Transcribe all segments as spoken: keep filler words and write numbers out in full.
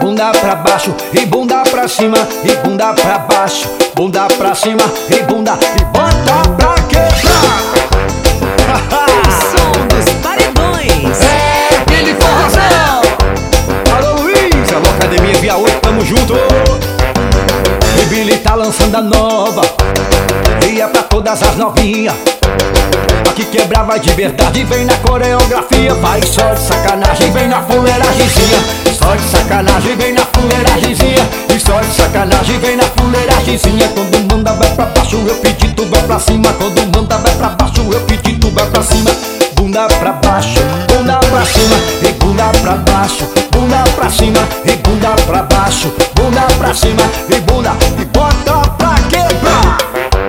bunda pra baixo e bunda pra cima, e bunda pra baixo, bunda pra cima e bunda e bota pra quebrar. O som dos paredões. É aquele forrozão. Alô Luiz, alô Academia Via oito, tamo junto. E Billy tá lançando a nova, via pra todas as novinhas. Aqui quebrar vai de verdade, vem na coreografia. Vai só de sacanagem, vem na fuleiragemzinha. Só de sacanagem, vem na fuleiragemzinha. E só de sacanagem, vem na fuleiragemzinha. Quando manda vai pra baixo, eu pedi, tu vai pra cima. Quando manda vai pra baixo, eu pedi, tu vai pra cima. Bunda pra baixo, bunda pra cima. E bunda pra baixo, bunda pra cima. E bunda pra baixo, bunda pra cima. E bunda, e bota pra quebrar.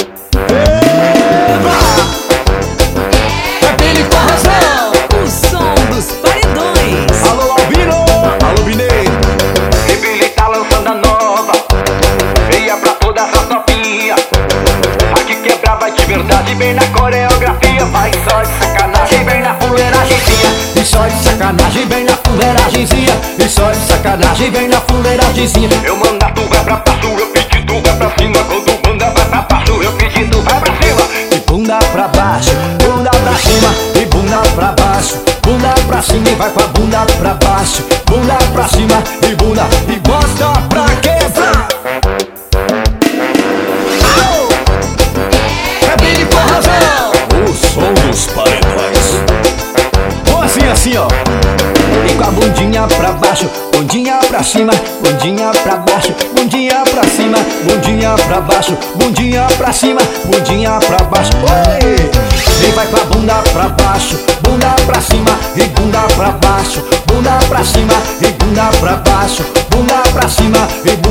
O som dos paredões. Alô Albino, alô Binei. E Billy tá lançando a nova, veia pra todas as novinhas. Aqui quebrar vai de verdade, vem na coreografia. Vai só de sacanagem, vem na fuleiragemzinha. E só de sacanagem, vem na fuleiragemzinha. E só de sacanagem, vem na fuleiragemzinha. Eu mando, tu vai pra baixo, eu pedi, tu vai pra cima. Quando manda vai pra baixo, eu pedi, tu vai pra cima. E bunda pra baixo, bunda pra cima. E bunda pra baixo, bunda pra cima. E vai com a bunda pra baixo, bunda pra cima. E bunda, e bota pra quebrar. Au! É Billy Forrozão. O som dos paredões. Ou assim, assim, ó. E com a bundinha pra baixo, bundinha pra cima, bundinha pra baixo, bundinha pra cima, bundinha pra baixo, bundinha pra cima, bundinha pra baixo. Oi! E vai com a bunda pra baixo, bunda pra cima, e bunda pra baixo, bunda pra cima, e bunda pra baixo, bunda pra cima, e